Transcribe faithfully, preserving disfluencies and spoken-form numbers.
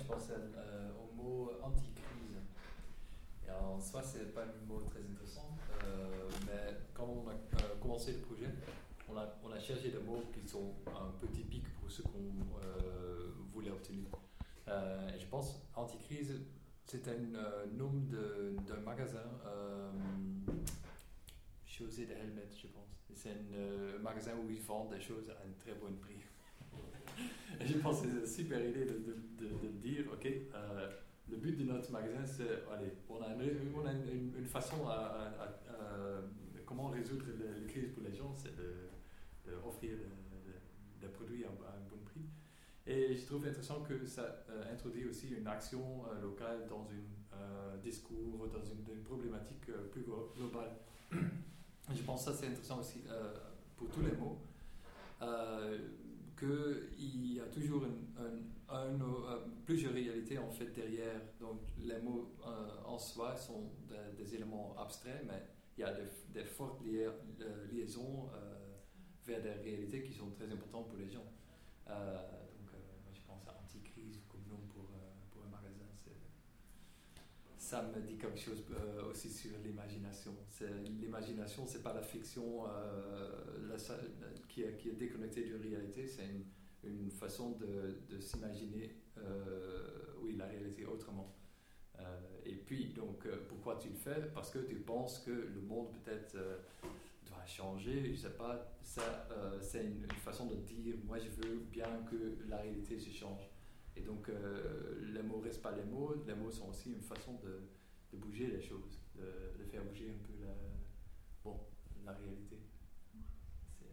pense euh, au mot anti-crise. Et en soi, c'est pas un mot très intéressant, euh, mais quand on a euh, commencé le projet, on a, on a cherché des mots qui sont un peu typiques pour ce qu'on euh, voulait obtenir. Euh, et je pense anti-crise, c'est un euh, nom de, d'un magasin, euh, Chaussée de Helmet, je pense. C'est un euh, magasin où ils vendent des choses à un très bon prix. Et je pense que c'est une super idée de, de, de, de dire, ok, euh, le but de notre magasin, c'est, allez, on a une, on a une, une façon à, à, à, à comment résoudre les, les crises pour les gens, c'est d'offrir de, de, de, de produits à, à un bon prix. Et je trouve intéressant que ça euh, introduit aussi une action euh, locale dans un euh, discours, dans une, une problématique euh, plus globale. Je pense que ça c'est intéressant aussi euh, pour tous les mots. Euh, qu'il y a toujours une, un, un, un, euh, plusieurs réalités en fait derrière. Donc les mots euh, en soi sont des, des éléments abstraits, mais il y a des, des fortes lia, euh, liaisons euh, vers des réalités qui sont très importantes pour les gens. Euh, donc euh, je pense à anti-crise comme nom pour, euh, pour un magasin. C'est, ça me dit quelque chose euh, aussi sur l'imagination. C'est, l'imagination, c'est pas la fiction euh, la, qui, est, qui est déconnectée de la réalité, c'est une, une façon de, de s'imaginer euh, oui, la réalité autrement. Euh, et puis, donc, euh, pourquoi tu le fais? Parce que tu penses que le monde peut-être euh, doit changer, je sais pas. Ça, euh, c'est une, une façon de dire, moi je veux bien que la réalité se change. Et donc, euh, les mots ne restent pas les mots, les mots sont aussi une façon de, de bouger les choses, de, de faire bouger un peu la, bon, la réalité.